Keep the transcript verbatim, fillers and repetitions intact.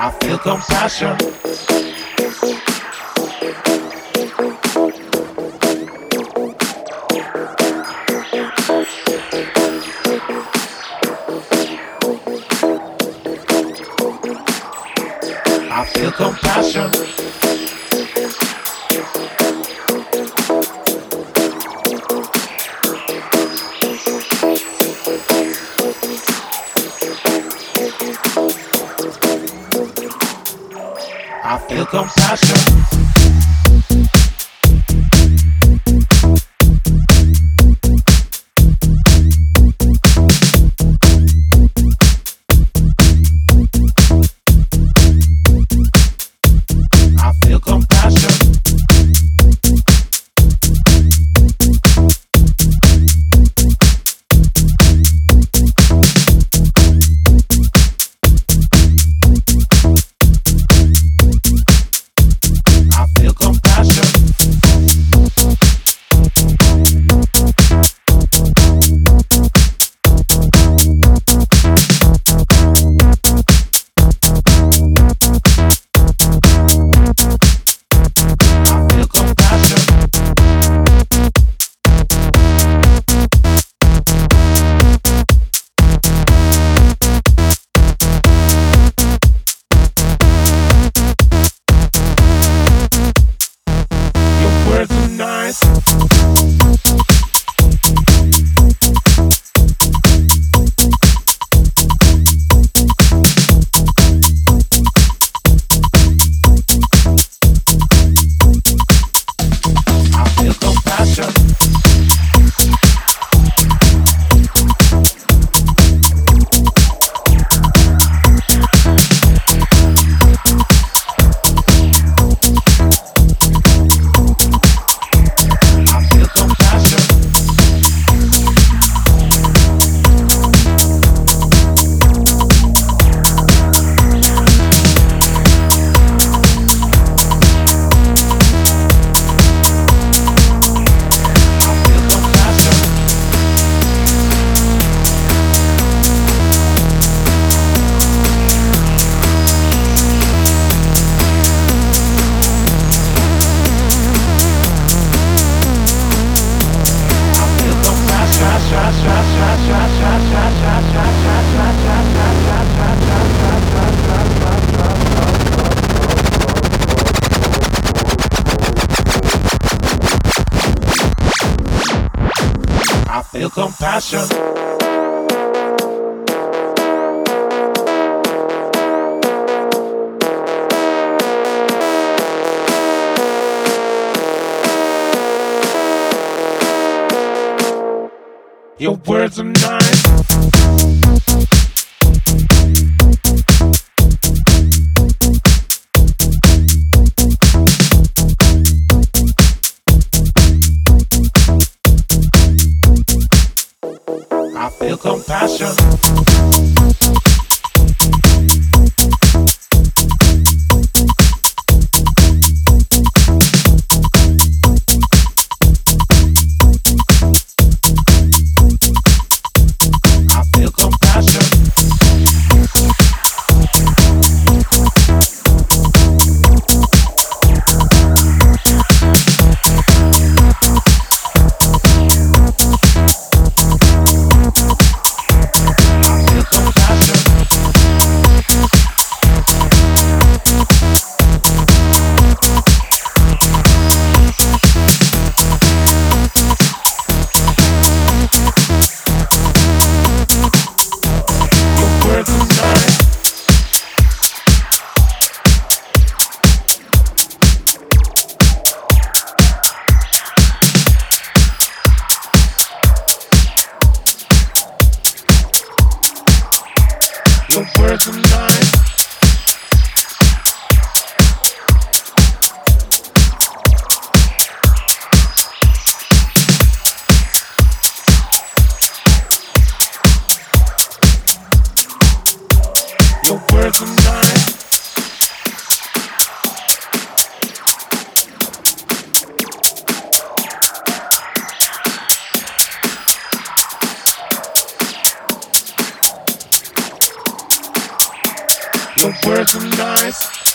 I feel compassion. I feel compassion. I feel compassion. I feel compassion. I feel compassion. I feel compassion. Your words are nice. I feel compassion. I feel compassion. I feel compassion. I feel compassion. I feel compassion. Your words are nice. I feel compassion. I feel compassion. I feel compassion. Your words are nice. Your words are nice. Your words are nice. Your words are nice.